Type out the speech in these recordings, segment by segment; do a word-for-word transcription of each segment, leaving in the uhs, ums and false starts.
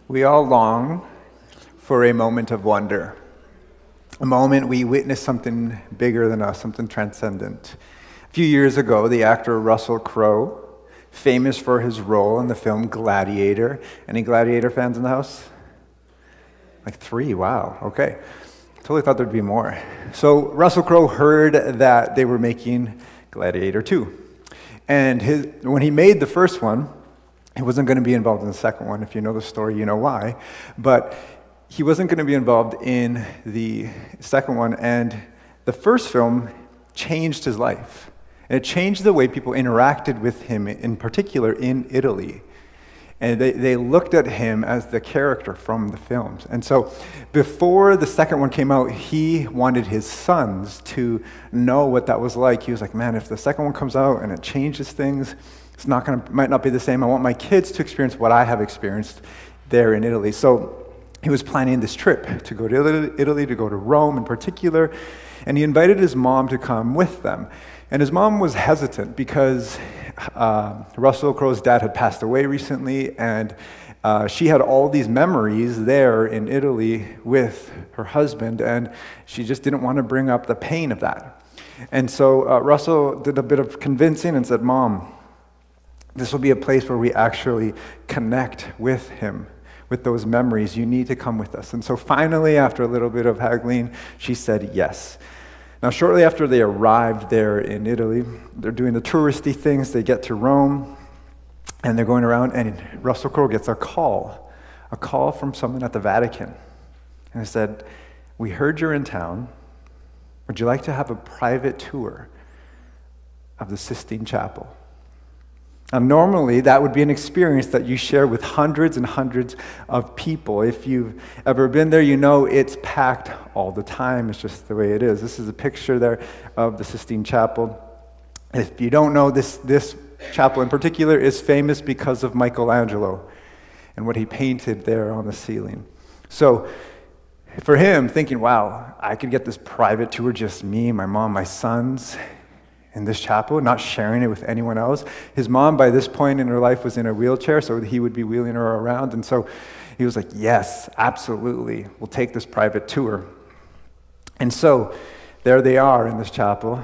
We all long for a moment of wonder, a moment we witness something bigger than us, something transcendent. A few years ago, the actor Russell Crowe, famous for his role in the film Gladiator. Any Gladiator fans in the house? Like three, wow, okay. Totally thought there'd be more. So Russell Crowe heard that they were making Gladiator two. And his, when he made the first one, he wasn't going to be involved in the second one. If you know the story, you know why. But he wasn't going to be involved in the second one. And the first film changed his life. And it changed the way people interacted with him, in particular in Italy. And they, they looked at him as the character from the films. And so before the second one came out, he wanted his sons to know what that was like. He was like, man, if the second one comes out and it changes things, it's not gonna, might not be the same. I want my kids to experience what I have experienced there in Italy. So he was planning this trip to go to Italy, to go to Rome in particular, and he invited his mom to come with them. And his mom was hesitant because uh, Russell Crowe's dad had passed away recently, and uh, she had all these memories there in Italy with her husband, and she just didn't want to bring up the pain of that. And so uh, Russell did a bit of convincing and said, Mom, this will be a place where we actually connect with him, with those memories. You need to come with us. And so finally, after a little bit of haggling, she said yes. Now, shortly after they arrived there in Italy, they're doing the touristy things. They get to Rome, and they're going around, and Russell Crowe gets a call, a call from someone at the Vatican. And it said, we heard you're in town. Would you like to have a private tour of the Sistine Chapel? Now, normally, that would be an experience that you share with hundreds and hundreds of people. If you've ever been there, you know it's packed all the time. It's just the way it is. This is a picture there of the Sistine Chapel. If you don't know, this, this chapel in particular is famous because of Michelangelo and what he painted there on the ceiling. So, for him, thinking, wow, I could get this private tour, just me, my mom, my sons, in this chapel, not sharing it with anyone else. His mom, by this point in her life, was in a wheelchair, so he would be wheeling her around. And so he was like, yes, absolutely, we'll take this private tour. And so there they are in this chapel,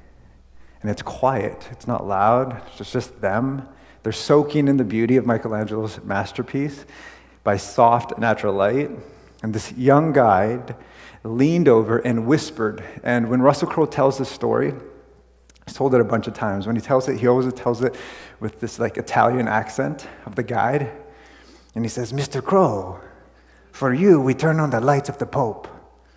and it's quiet. It's not loud. It's just them. They're soaking in the beauty of Michelangelo's masterpiece by soft natural light. And this young guide leaned over and whispered. And when Russell Crowe tells this story, he's told it a bunch of times. When he tells it, he always tells it with this like Italian accent of the guide. And he says, Mister Crowe, for you, we turn on the lights of the Pope.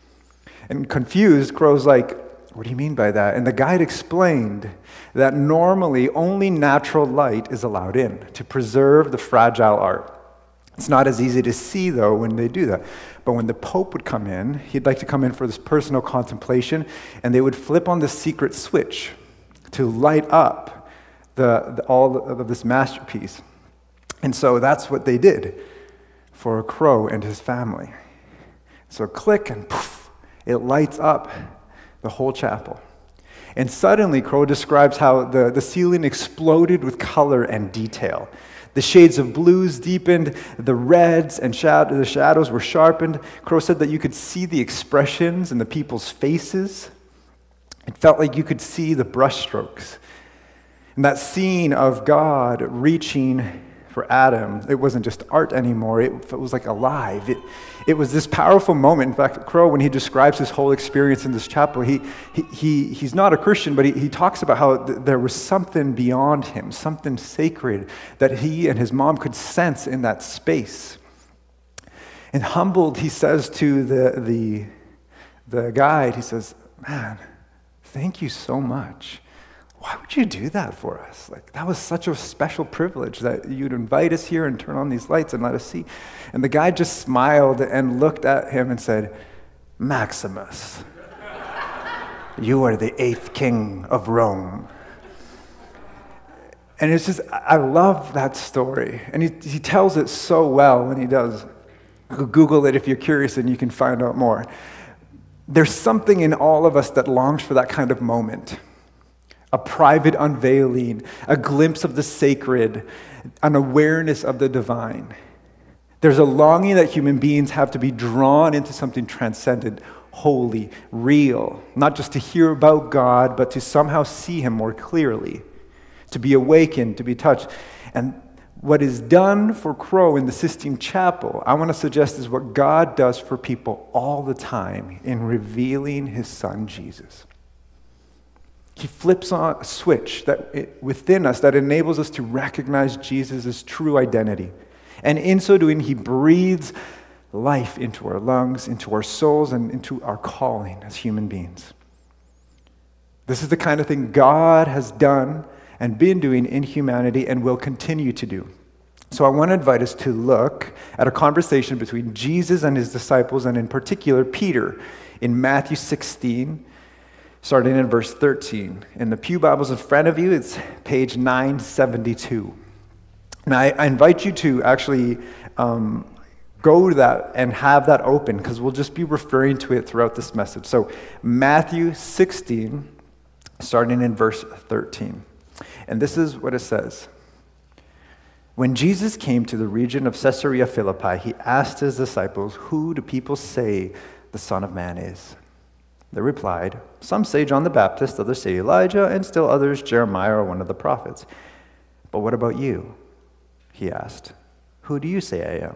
And confused, Crowe's like, what do you mean by that? And the guide explained that normally only natural light is allowed in to preserve the fragile art. It's not as easy to see, though, when they do that. But when the Pope would come in, he'd like to come in for this personal contemplation, and they would flip on the secret switch to light up the, the, all of this masterpiece. And so that's what they did for Crowe and his family. So click and poof, it lights up the whole chapel. And suddenly Crowe describes how the, the ceiling exploded with color and detail. The shades of blues deepened, the reds and shadow, the shadows were sharpened. Crowe said that you could see the expressions in the people's faces. It felt like you could see the brushstrokes. And that scene of God reaching for Adam, it wasn't just art anymore, it, it was like alive. It, it was this powerful moment. In fact, Crowe, when he describes his whole experience in this chapel, he, he, he he's not a Christian, but he, he talks about how th- there was something beyond him, something sacred that he and his mom could sense in that space. And humbled, he says to the, the, the guide, he says, man, thank you so much. Why would you do that for us? Like, that was such a special privilege that you'd invite us here and turn on these lights and let us see. And the guy just smiled and looked at him and said, Maximus, you are the eighth king of Rome. And it's just, I love that story. And he, he tells it so well when he does. Google it if you're curious and you can find out more. There's something in all of us that longs for that kind of moment. A private unveiling, a glimpse of the sacred, an awareness of the divine. There's a longing that human beings have to be drawn into something transcendent, holy, real, not just to hear about God, but to somehow see him more clearly, to be awakened, to be touched. And what is done for Crow in the Sistine Chapel, I want to suggest is what God does for people all the time in revealing his son, Jesus. He flips on a switch that it, within us that enables us to recognize Jesus' true identity. And in so doing, he breathes life into our lungs, into our souls, and into our calling as human beings. This is the kind of thing God has done and been doing in humanity and will continue to do. So I want to invite us to look at a conversation between Jesus and his disciples, and in particular Peter, in Matthew sixteen, starting in verse thirteen. In the Pew Bibles in front of you, it's page nine seventy-two. And I, I invite you to actually um, go to that and have that open, because we'll just be referring to it throughout this message. So Matthew sixteen, starting in verse thirteen. And this is what it says. When Jesus came to the region of Caesarea Philippi, he asked his disciples, "Who do people say the Son of Man is?" They replied, "Some say John the Baptist, others say Elijah, and still others Jeremiah or one of the prophets." "But what about you?" he asked. "Who do you say I am?"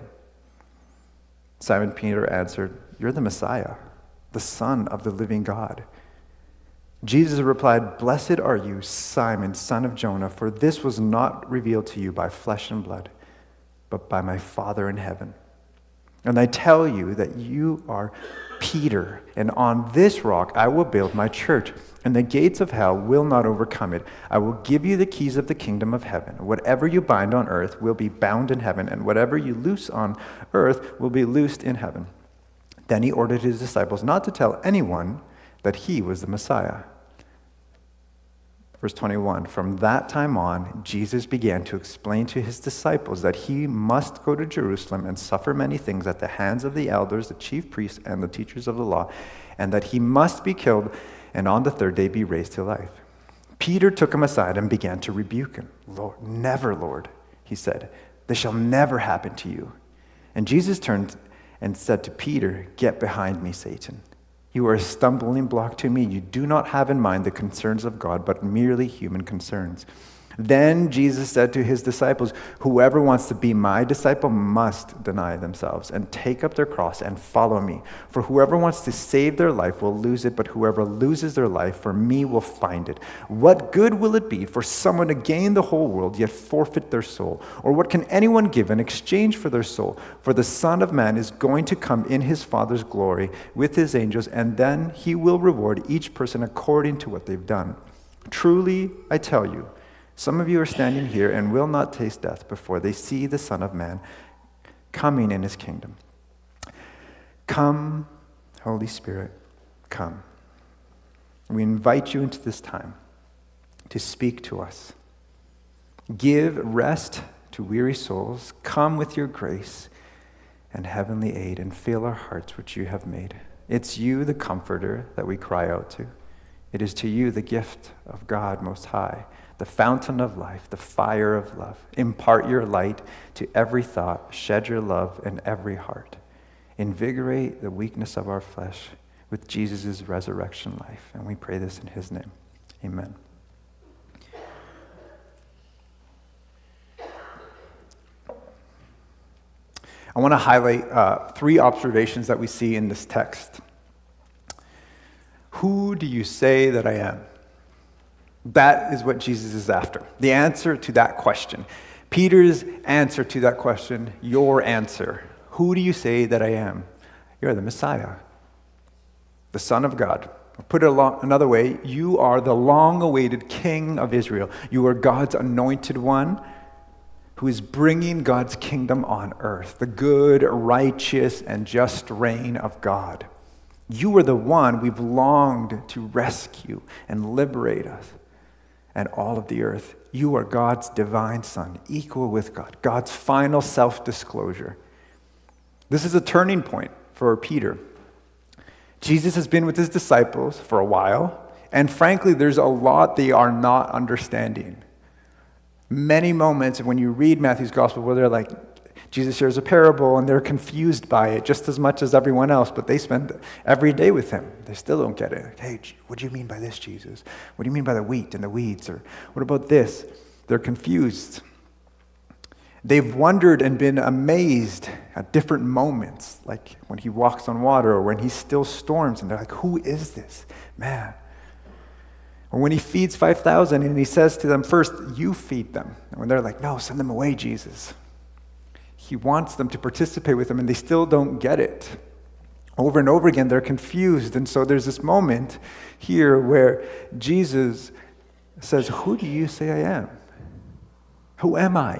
Simon Peter answered, "You're the Messiah, the Son of the living God." Jesus replied, "Blessed are you, Simon, son of Jonah, for this was not revealed to you by flesh and blood, but by my Father in heaven. And I tell you that you are Peter, and on this rock I will build my church, and the gates of hell will not overcome it. I will give you the keys of the kingdom of heaven. Whatever you bind on earth will be bound in heaven, and whatever you loose on earth will be loosed in heaven." Then he ordered his disciples not to tell anyone that he was the Messiah. Verse twenty-one, from that time on, Jesus began to explain to his disciples that he must go to Jerusalem and suffer many things at the hands of the elders, the chief priests, and the teachers of the law, and that he must be killed and on the third day be raised to life. Peter took him aside and began to rebuke him. "Lord, never, Lord," he said. "This shall never happen to you." And Jesus turned and said to Peter, "Get behind me, Satan. You are a stumbling block to me. You do not have in mind the concerns of God, but merely human concerns." Then Jesus said to his disciples, "Whoever wants to be my disciple must deny themselves and take up their cross and follow me. For whoever wants to save their life will lose it, but whoever loses their life for me will find it. What good will it be for someone to gain the whole world yet forfeit their soul? Or what can anyone give in exchange for their soul? For the Son of Man is going to come in his Father's glory with his angels, and then he will reward each person according to what they've done. Truly, I tell you, some of you are standing here and will not taste death before they see the Son of Man coming in his kingdom. Come, Holy Spirit, come. We invite you into this time to speak to us. Give rest to weary souls. Come with your grace and heavenly aid and fill our hearts which you have made. It's you, the Comforter, that we cry out to. It is to you the gift of God Most High, the fountain of life, the fire of love. Impart your light to every thought. Shed your love in every heart. Invigorate the weakness of our flesh with Jesus' resurrection life. And we pray this in his name. Amen. I want to highlight uh, three observations that we see in this text. Who do you say that I am? That is what Jesus is after. The answer to that question. Peter's answer to that question, your answer. Who do you say that I am? You're the Messiah, the Son of God. Put it another way, you are the long-awaited King of Israel. You are God's anointed one who is bringing God's kingdom on earth, the good, righteous, and just reign of God. You are the one we've longed to rescue and liberate us and all of the earth. You are God's divine Son, equal with God, God's final self-disclosure. This is a turning point for Peter. Jesus has been with his disciples for a while, and frankly, there's a lot they are not understanding. Many moments when you read Matthew's gospel where they're like, Jesus shares a parable, and they're confused by it just as much as everyone else, but they spend every day with him. They still don't get it. Hey, what do you mean by this, Jesus? What do you mean by the wheat and the weeds? Or what about this? They're confused. They've wondered and been amazed at different moments, like when he walks on water or when he still storms, and they're like, who is this man? Or when he feeds five thousand and he says to them, first, you feed them. And when they're like, no, send them away, Jesus. He wants them to participate with him, and they still don't get it. Over and over again, they're confused. And so there's this moment here where Jesus says, who do you say I am? Who am I?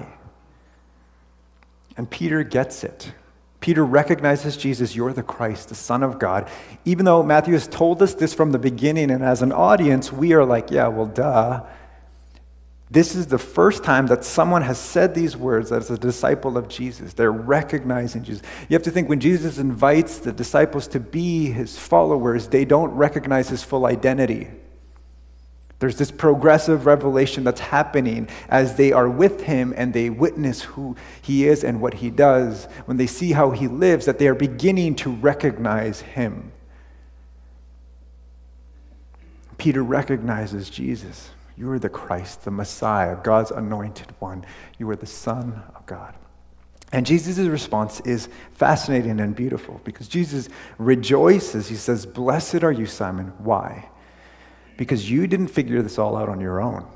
And Peter gets it. Peter recognizes Jesus, you're the Christ, the Son of God. Even though Matthew has told us this from the beginning, and as an audience, we are like, yeah, well, duh. This is the first time that someone has said these words as a disciple of Jesus. They're recognizing Jesus. You have to think when Jesus invites the disciples to be his followers, they don't recognize his full identity. There's this progressive revelation that's happening as they are with him and they witness who he is and what he does. When they see how he lives, that they are beginning to recognize him. Peter recognizes Jesus. You are the Christ, the Messiah, God's anointed one. You are the Son of God. And Jesus' response is fascinating and beautiful because Jesus rejoices. He says, blessed are you, Simon. Why? Because you didn't figure this all out on your own.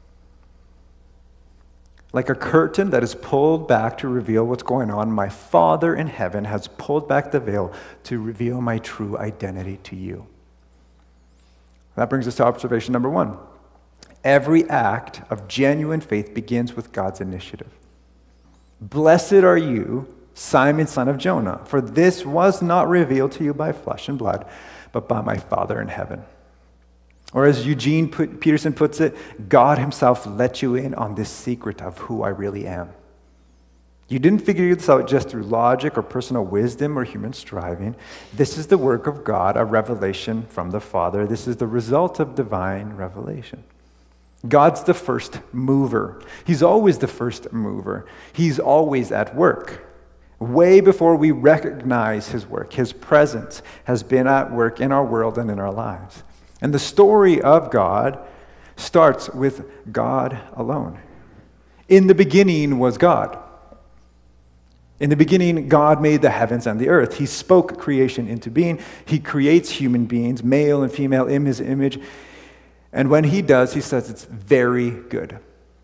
Like a curtain that is pulled back to reveal what's going on, my Father in heaven has pulled back the veil to reveal my true identity to you. That brings us to observation number one. Every act of genuine faith begins with God's initiative. Blessed are you, Simon, son of Jonah, for this was not revealed to you by flesh and blood, but by my Father in heaven. Or as Eugene put, Peterson puts it, God himself let you in on this secret of who I really am. You didn't figure this out just through logic or personal wisdom or human striving. This is the work of God, a revelation from the Father. This is the result of divine revelation. God's the first mover. He's always the first mover. He's always at work. Way before we recognize his work, his presence has been at work in our world and in our lives. And the story of God starts with God alone. In the beginning was God. In the beginning, God made the heavens and the earth. He spoke creation into being. He creates human beings, male and female, in his image. And when he does, he says it's very good.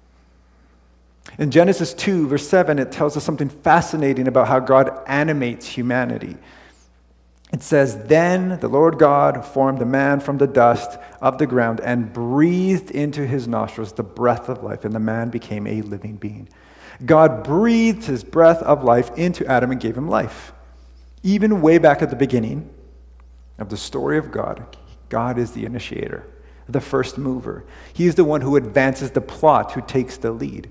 In Genesis two, verse seven, it tells us something fascinating about how God animates humanity. It says, then the Lord God formed the man from the dust of the ground and breathed into his nostrils the breath of life, and the man became a living being. God breathed his breath of life into Adam and gave him life. Even way back at the beginning of the story of God, God is the initiator, the first mover. He is the one who advances the plot, who takes the lead.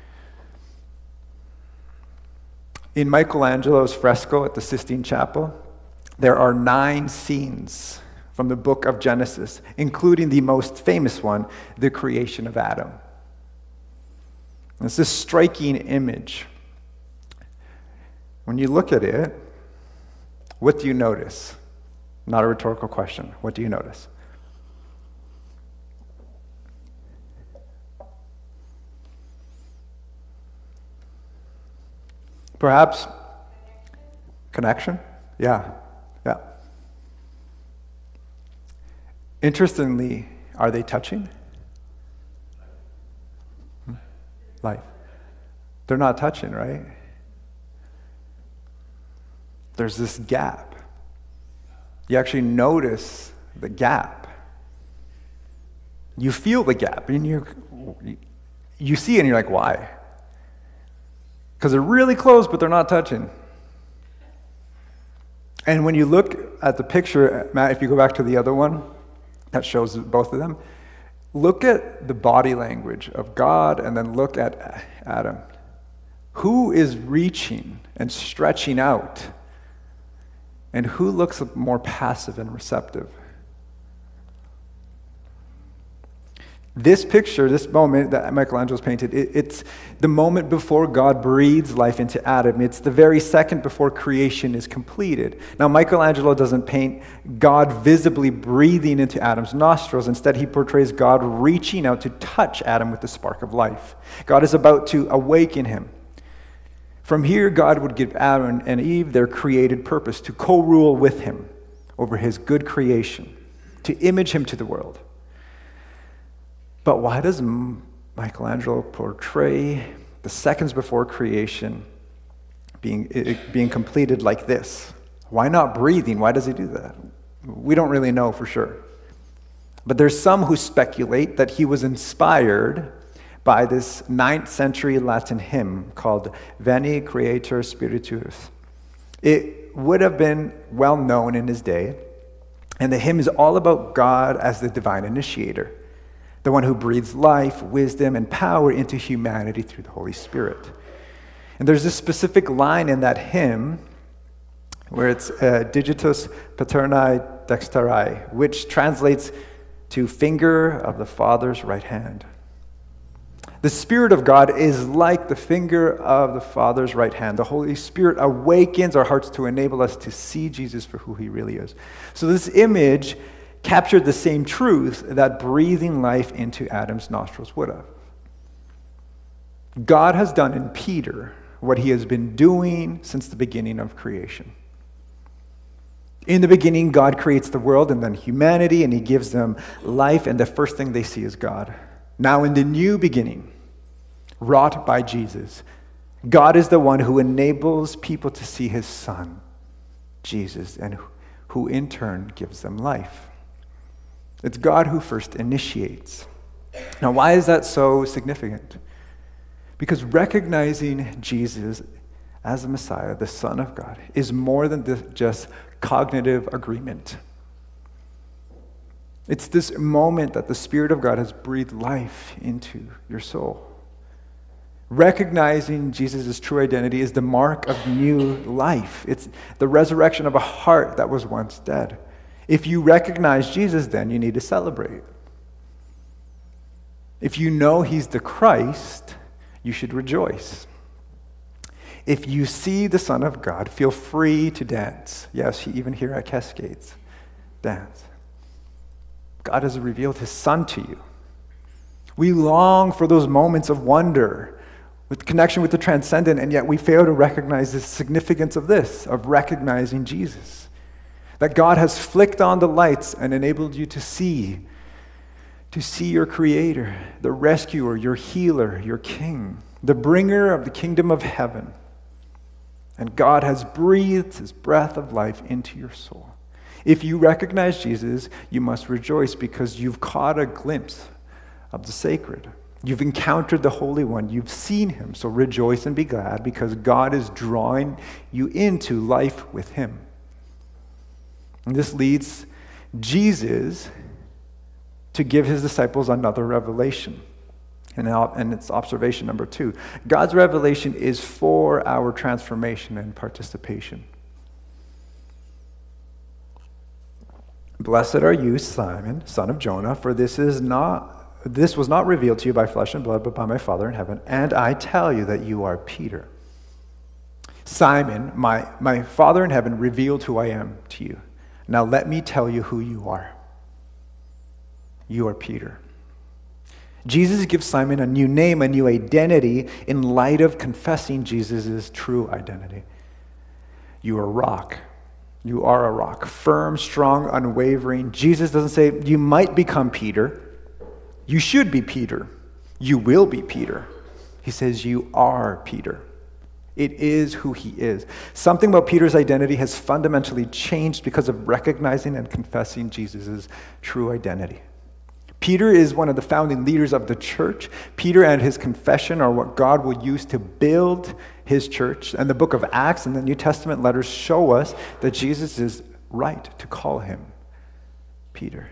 In Michelangelo's fresco at the Sistine Chapel, there are nine scenes from the book of Genesis, including the most famous one, the creation of Adam. It's this striking image. When you look at it, what do you notice? Not a rhetorical question. What do you notice? Perhaps connection? Yeah, yeah. Interestingly, are they touching? Hmm? Life. They're not touching, right? There's this gap. You actually notice the gap. You feel the gap, and you you see it, and you're like, why? Because they're really close, but they're not touching. And when you look at the picture, Matt, if you go back to the other one that shows both of them, look at the body language of God and then look at Adam. Who is reaching and stretching out? And who looks more passive and receptive? This picture, this moment that Michelangelo's painted, it, it's the moment before God breathes life into Adam. It's the very second before creation is completed. Now, Michelangelo doesn't paint God visibly breathing into Adam's nostrils. Instead, he portrays God reaching out to touch Adam with the spark of life. God is about to awaken him. From here, God would give Adam and Eve their created purpose to co-rule with him over his good creation, to image him to the world. But why does Michelangelo portray the seconds before creation being, it, being completed like this? Why not breathing? Why does he do that? We don't really know for sure. But there's some who speculate that he was inspired by this ninth century Latin hymn called Veni Creator Spiritus. It would have been well known in his day, and the hymn is all about God as the divine initiator, the one who breathes life, wisdom, and power into humanity through the Holy Spirit. And there's this specific line in that hymn where it's uh, Digitus Paterni Dexteri, which translates to finger of the Father's right hand. The Spirit of God is like the finger of the Father's right hand. The Holy Spirit awakens our hearts to enable us to see Jesus for who he really is. So this image captured the same truth that breathing life into Adam's nostrils would have. God has done in Peter what he has been doing since the beginning of creation. In the beginning, God creates the world and then humanity, and he gives them life, and the first thing they see is God. Now in the new beginning, wrought by Jesus, God is the one who enables people to see his Son, Jesus, and who in turn gives them life. It's God who first initiates. Now, why is that so significant? Because recognizing Jesus as the Messiah, the Son of God, is more than this, just cognitive agreement. It's this moment that the Spirit of God has breathed life into your soul. Recognizing Jesus' true identity is the mark of new life. It's the resurrection of a heart that was once dead. If you recognize Jesus, then you need to celebrate. If you know he's the Christ, you should rejoice. If you see the Son of God, feel free to dance. Yes, even here at Cascades, dance. God has revealed his Son to you. We long for those moments of wonder with connection with the transcendent, and yet we fail to recognize the significance of this, of recognizing Jesus. That God has flicked on the lights and enabled you to see, to see your Creator, the rescuer, your healer, your King, the bringer of the kingdom of heaven. And God has breathed his breath of life into your soul. If you recognize Jesus, you must rejoice because you've caught a glimpse of the sacred. You've encountered the Holy One. You've seen him. So rejoice and be glad because God is drawing you into life with him. And this leads Jesus to give his disciples another revelation. And, and it's observation number two. God's revelation is for our transformation and participation. Blessed are you, Simon, son of Jonah, for this is not this was not revealed to you by flesh and blood, but by my Father in heaven. And I tell you that you are Peter. Simon, my, my Father in heaven revealed who I am to you. Now let me tell you who you are. You are Peter. Jesus gives Simon a new name, a new identity in light of confessing Jesus' true identity. You are a rock. You are a rock. Firm, strong, unwavering. Jesus doesn't say, you might become Peter. You should be Peter. You will be Peter. He says, you are Peter. It is who he is. Something about Peter's identity has fundamentally changed because of recognizing and confessing Jesus' true identity. Peter is one of the founding leaders of the church. Peter and his confession are what God will use to build his church. And the book of Acts and the New Testament letters show us that Jesus is right to call him Peter.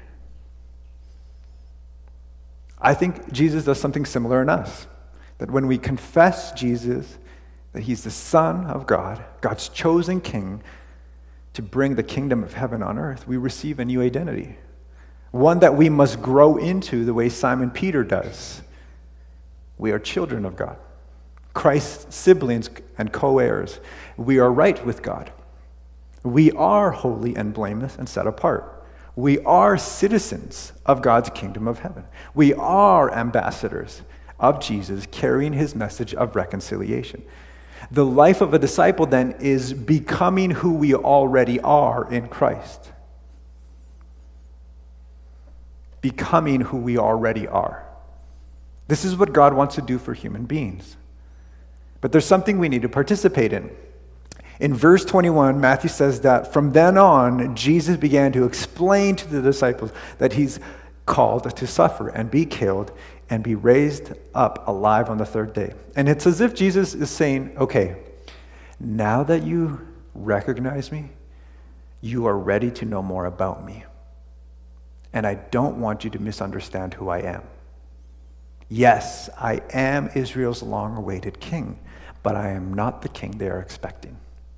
I think Jesus does something similar in us. That when we confess Jesus, that he's the Son of God, God's chosen King to bring the kingdom of heaven on earth, we receive a new identity. one that we must grow into the way Simon Peter does. We are children of God, Christ's siblings and co-heirs. We are right with God. We are holy and blameless and set apart. We are citizens of God's kingdom of heaven. We are ambassadors of Jesus, carrying his message of reconciliation. The life of a disciple, then, is becoming who we already are in Christ. Becoming who we already are. This is what God wants to do for human beings. But there's something we need to participate in. In verse twenty-one, Matthew says that from then on, Jesus began to explain to the disciples that he's called to suffer and be killed and be raised up alive on the third day. And it's as if Jesus is saying, okay, now that you recognize me, you are ready to know more about me. And I don't want you to misunderstand who I am. Yes, I am Israel's long-awaited king, but I am not the king they are expecting.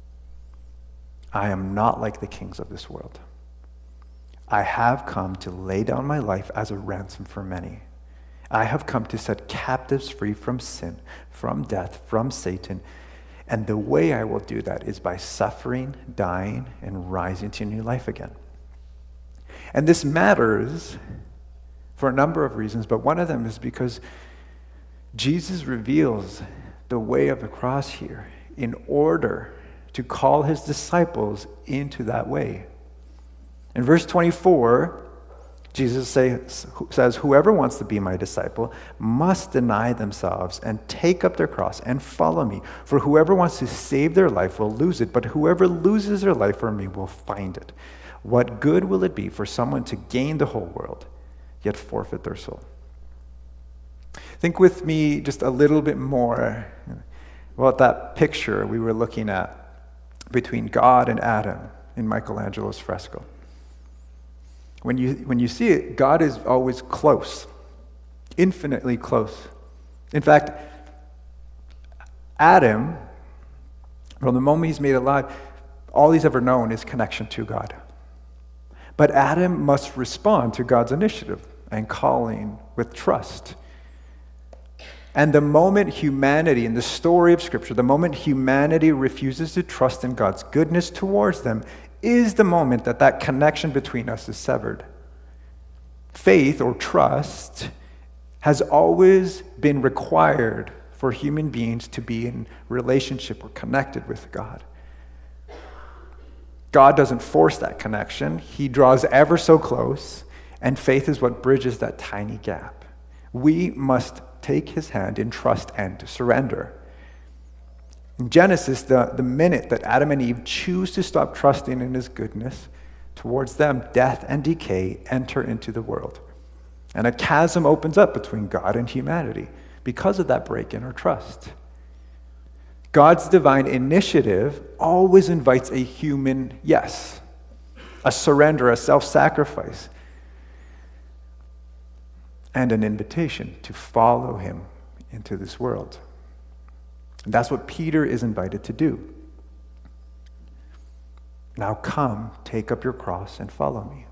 I am not like the kings of this world. I have come to lay down my life as a ransom for many. I have come to set captives free from sin, from death, from Satan. And the way I will do that is by suffering, dying, and rising to new life again. And this matters for a number of reasons, but one of them is because Jesus reveals the way of the cross here in order to call his disciples into that way. In verse twenty-four, Jesus say, says, whoever wants to be my disciple must deny themselves and take up their cross and follow me. For whoever wants to save their life will lose it, but whoever loses their life for me will find it. What good will it be for someone to gain the whole world, yet forfeit their soul? Think with me just a little bit more about that picture we were looking at between God and Adam in Michelangelo's fresco. When you, when you see it, God is always close, infinitely close. In fact, Adam, from the moment he's made alive, all he's ever known is connection to God. But Adam must respond to God's initiative and calling with trust. And the moment humanity, in the story of Scripture, the moment humanity refuses to trust in God's goodness towards them, is the moment that that connection between us is severed. Faith or trust has always been required for human beings to be in relationship or connected with God. God doesn't force that connection. He draws ever so close, and faith is what bridges that tiny gap. We must take his hand in trust and to surrender. In Genesis, the, the minute that Adam and Eve choose to stop trusting in his goodness towards them, death and decay enter into the world. And a chasm opens up between God and humanity because of that break in our trust. God's divine initiative always invites a human yes, a surrender, a self-sacrifice, and an invitation to follow him into this world. And that's what Peter is invited to do. Now come, take up your cross and follow me.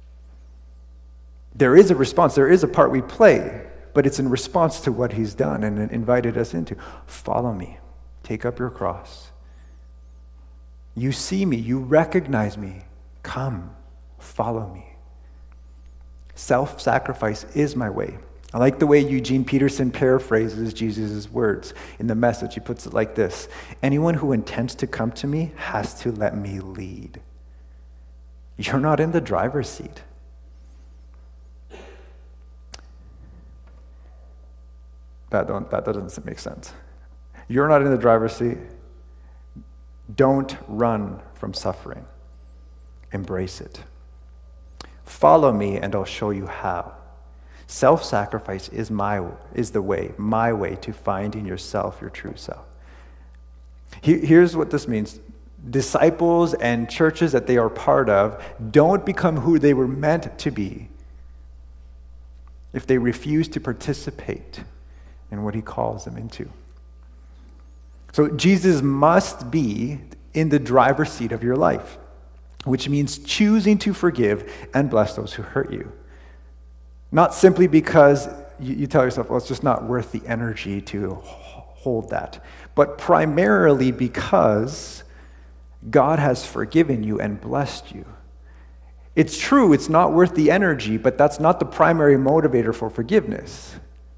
There is a response, there is a part we play, but it's in response to what he's done and invited us into. Follow me, take up your cross. You see me, you recognize me. Come, follow me. Self-sacrifice is my way. I like the way Eugene Peterson paraphrases Jesus' words in the Message. He puts it like this: anyone who intends to come to me has to let me lead. You're not in the driver's seat. That, don't, that doesn't make sense. You're not in the driver's seat. Don't run from suffering. Embrace it. Follow me and I'll show you how. Self-sacrifice is my is the way, my way to finding yourself, your true self. Here's what this means. Disciples and churches that they are part of don't become who they were meant to be if they refuse to participate in what he calls them into. So Jesus must be in the driver's seat of your life, which means choosing to forgive and bless those who hurt you. Not simply because you, you tell yourself, well, it's just not worth the energy to hold that, but primarily because God has forgiven you and blessed you. It's true, it's not worth the energy, but that's not the primary motivator for forgiveness.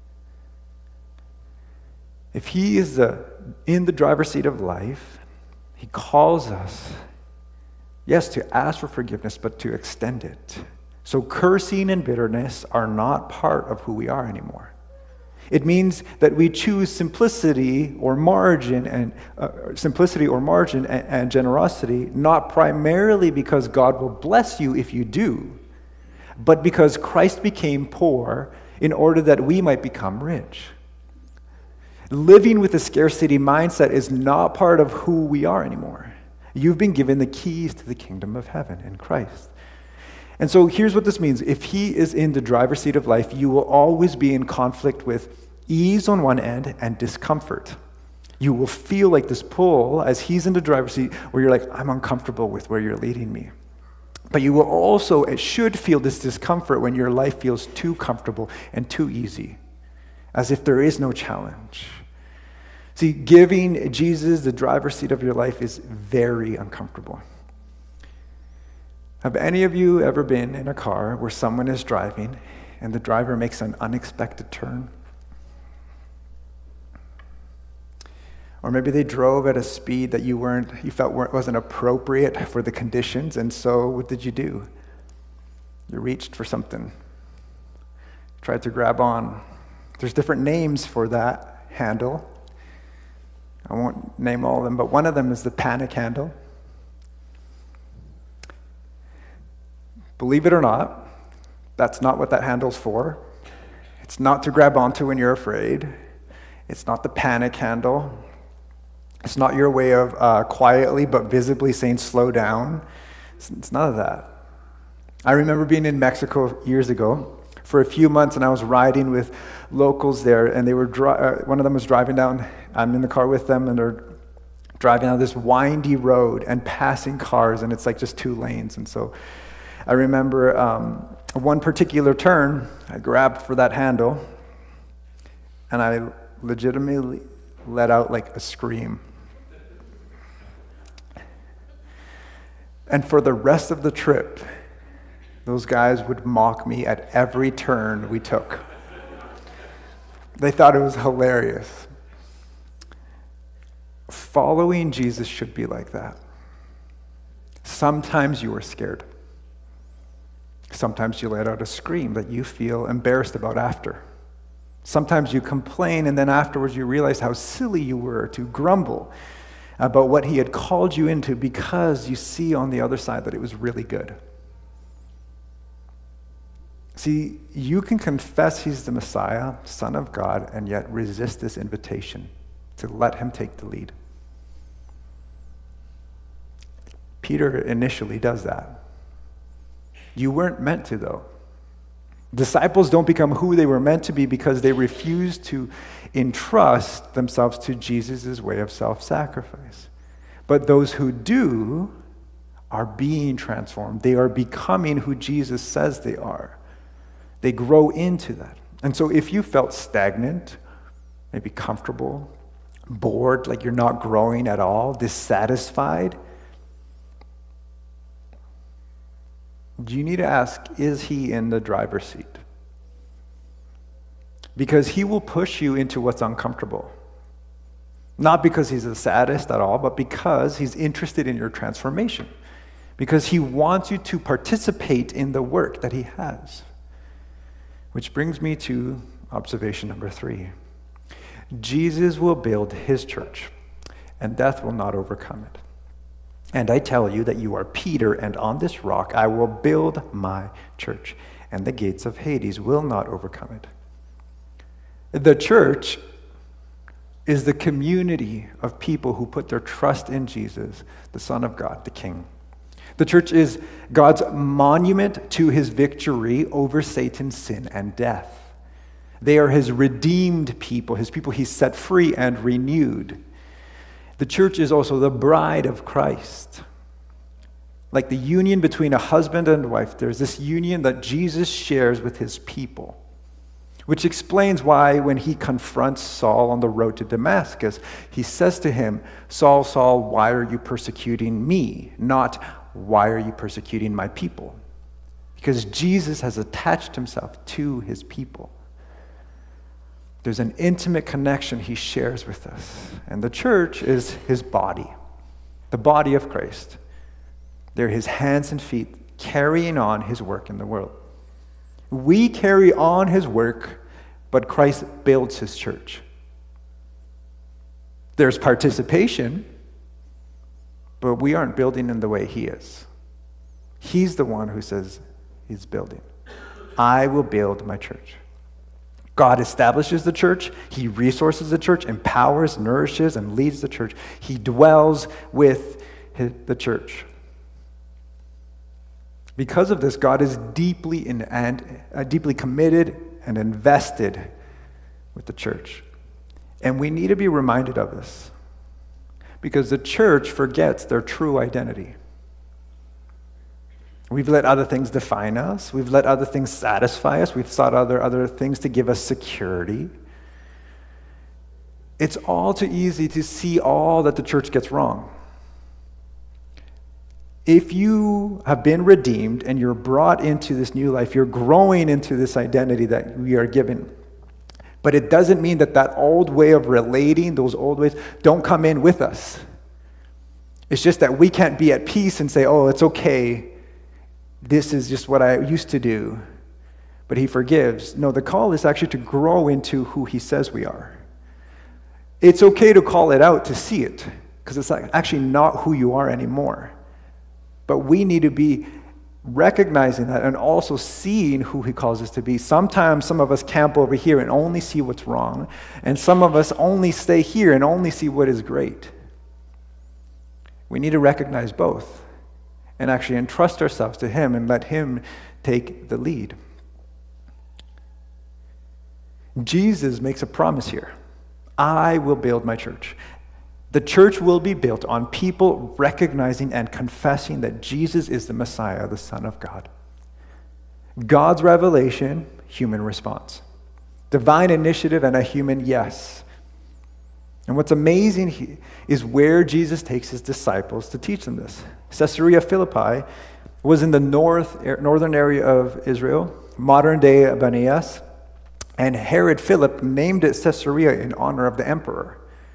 If he is the, in the driver's seat of life, he calls us, yes, to ask for forgiveness, but to extend it. So cursing and bitterness are not part of who we are anymore. It means that we choose simplicity or margin and uh, simplicity or margin and, and generosity, not primarily because God will bless you if you do, but because Christ became poor in order that we might become rich. Living with a scarcity mindset is not part of who we are anymore. You've been given the keys to the kingdom of heaven in Christ. And so here's what this means. If he is in the driver's seat of life, you will always be in conflict with ease on one end and discomfort. You will feel like this pull as he's in the driver's seat where you're like, I'm uncomfortable with where you're leading me. But you will also, it should feel this discomfort when your life feels too comfortable and too easy, as if there is no challenge. See, giving Jesus the driver's seat of your life is very uncomfortable. Have any of you ever been in a car where someone is driving and the driver makes an unexpected turn? Or maybe they drove at a speed that you weren't, you felt wasn't appropriate for the conditions, and so what did you do? You reached for something, tried to grab on. There's different names for that handle. I won't name all of them, but one of them is the panic handle. Believe it or not, that's not what that handle's for. It's not to grab onto when you're afraid. It's not the panic handle. It's not your way of uh, quietly but visibly saying slow down. It's, it's none of that. I remember being in Mexico years ago for a few months, and I was riding with locals there, and they were dri- uh, one of them was driving down. I'm in the car with them, and they're driving down this windy road and passing cars, and it's like just two lanes. And so I remember um, one particular turn, I grabbed for that handle, and I legitimately let out like a scream. And for the rest of the trip, those guys would mock me at every turn we took. They thought it was hilarious. Following Jesus should be like that. Sometimes you are scared. Sometimes you let out a scream that you feel embarrassed about after. Sometimes you complain, and then afterwards you realize how silly you were to grumble about what he had called you into because you see on the other side that it was really good. See, you can confess he's the Messiah, Son of God, and yet resist this invitation to let him take the lead. Peter initially does that. You weren't meant to, though. Disciples don't become who they were meant to be because they refuse to entrust themselves to Jesus' way of self-sacrifice. But those who do are being transformed. They are becoming who Jesus says they are. They grow into that. And so if you felt stagnant, maybe comfortable, bored, like you're not growing at all, dissatisfied, you need to ask, is he in the driver's seat? Because he will push you into what's uncomfortable. Not because he's the saddest at all, but because he's interested in your transformation. Because he wants you to participate in the work that he has. Which brings me to observation number three. Jesus will build his church, and death will not overcome it. And I tell you that you are Peter, and on this rock I will build my church, and the gates of Hades will not overcome it. The church is the community of people who put their trust in Jesus, the Son of God, the King. The church is God's monument to his victory over Satan's sin and death. They are his redeemed people, his people he set free and renewed. The church is also the bride of Christ. Like the union between a husband and wife, there's this union that Jesus shares with his people, which explains why when he confronts Saul on the road to Damascus, he says to him, "Saul, Saul, why are you persecuting me? Not, why are you persecuting my people?" Because Jesus has attached himself to his people. There's an intimate connection he shares with us. And the church is his body, the body of Christ. They're his hands and feet carrying on his work in the world. We carry on his work, but Christ builds his church. There's participation, but we aren't building in the way he is. He's the one who says he's building. I will build my church. God establishes the church. He resources the church, empowers, nourishes, and leads the church. He dwells with his, the church. Because of this, God is deeply in, and uh, deeply committed and invested with the church. And we need to be reminded of this, because the church forgets their true identity. We've let other things define us. We've let other things satisfy us. We've sought other, other things to give us security. It's all too easy to see all that the church gets wrong. If you have been redeemed and you're brought into this new life, you're growing into this identity that we are given. But it doesn't mean that that old way of relating, those old ways, don't come in with us. It's just that we can't be at peace and say, oh, it's okay. This is just what I used to do. But he forgives. No, the call is actually to grow into who he says we are. It's okay to call it out, to see it, because it's actually not who you are anymore. But we need to be recognizing that and also seeing who he calls us to be. Sometimes some of us camp over here and only see what's wrong, and some of us only stay here and only see what is great. We need to recognize both and actually entrust ourselves to him and let him take the lead. Jesus makes a promise here. I will build my church. The church will be built on people recognizing and confessing that Jesus is the Messiah, the Son of God. God's revelation, human response. Divine initiative and a human yes. And what's amazing is where Jesus takes his disciples to teach them this. Caesarea Philippi was in the north, northern area of Israel, modern-day Abanias, and Herod Philip named it Caesarea in honor of the emperor.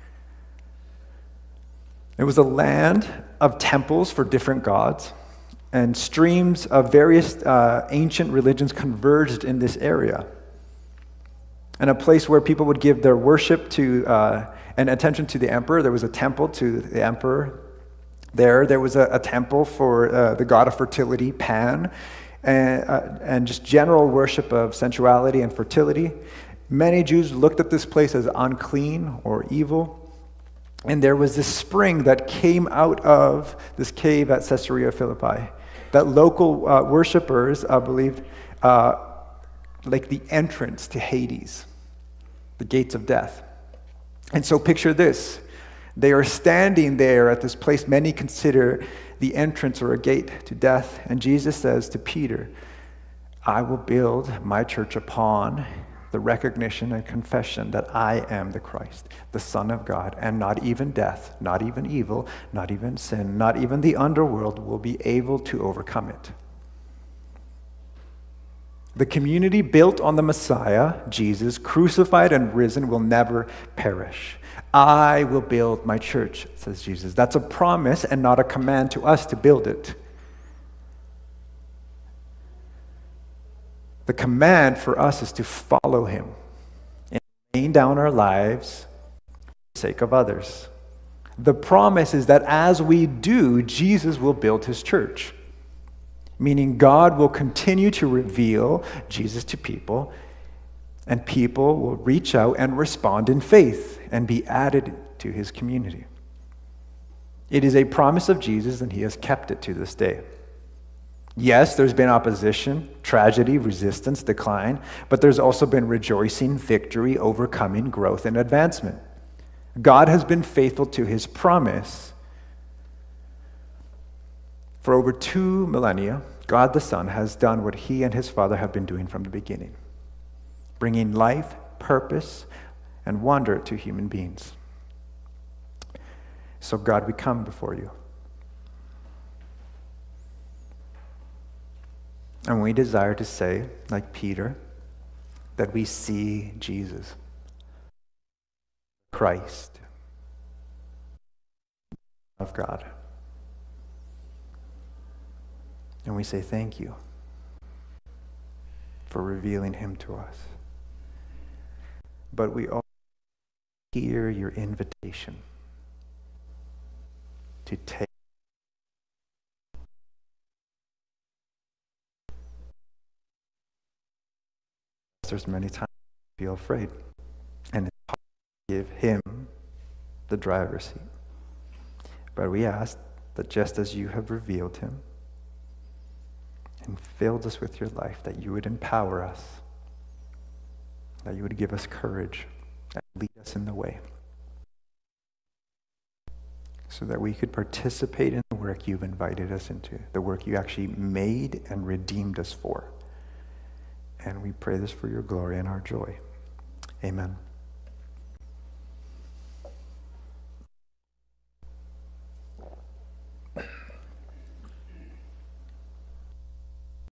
It was a land of temples for different gods, and streams of various uh, ancient religions converged in this area. And a place where people would give their worship to uh, and attention to the emperor. There was a temple to the emperor there. There was a, a temple for uh, the god of fertility, Pan, and, uh, and just general worship of sensuality and fertility. Many Jews looked at this place as unclean or evil. And there was this spring that came out of this cave at Caesarea Philippi that local uh, worshipers uh, believed uh, like the entrance to Hades, the gates of death. And so picture this. They are standing there at this place many consider the entrance or a gate to death. And Jesus says to Peter, I will build my church upon the recognition and confession that I am the Christ, the Son of God, and not even death, not even evil, not even sin, not even the underworld will be able to overcome it. The community built on the Messiah, Jesus, crucified and risen, will never perish. I will build my church, says Jesus. That's a promise and not a command to us to build it. The command for us is to follow him and laying down our lives for the sake of others. The promise is that as we do, Jesus will build his church, meaning God will continue to reveal Jesus to people, and people will reach out and respond in faith and be added to his community. It is a promise of Jesus, and he has kept it to this day. Yes, there's been opposition, tragedy, resistance, decline, but there's also been rejoicing, victory, overcoming, growth, and advancement. God has been faithful to his promise. For over two millennia, God the Son has done what he and his Father have been doing from the beginning, bringing life, purpose, and wonder to human beings. So God, we come before you. And we desire to say, like Peter, that we see Jesus, Christ, of God. And we say thank you for revealing him to us. But we also hear your invitation to take. There's many times we feel afraid, and it's hard to give him the driver's seat. But we ask that just as you have revealed him and filled us with your life, that you would empower us, that you would give us courage and lead us in the way, so that we could participate in the work you've invited us into, the work you actually made and redeemed us for. And we pray this for your glory and our joy. Amen.